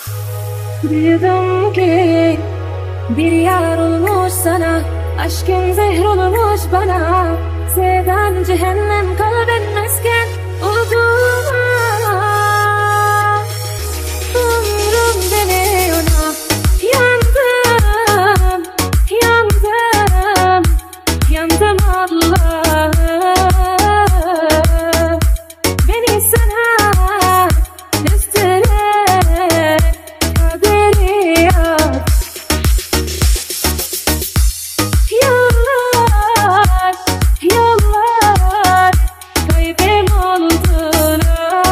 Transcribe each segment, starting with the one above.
Duydum ki bir yar olmuş sana, aşkın zehr olmuş bana. Sevdan cehennem kalbin mesken olduğuna umrum demiyor. Yandım, yandım, yandım Allah. Beni sana gösteren kaderi yap. Yollar, yollar kaybım oldular.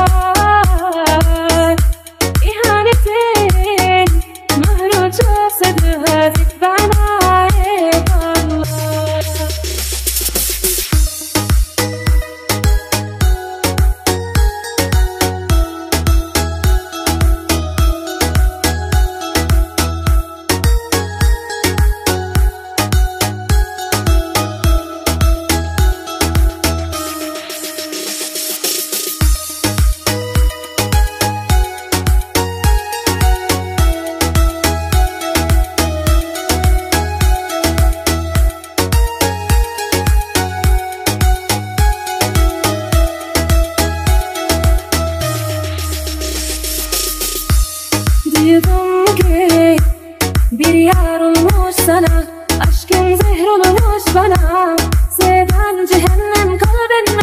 İhanetin mahrucasıdır hafif bana eyvallah. Duydum ki bir yar olmuş sana, aşkın zehr olmuş bana. Sevdan cehennem kalbin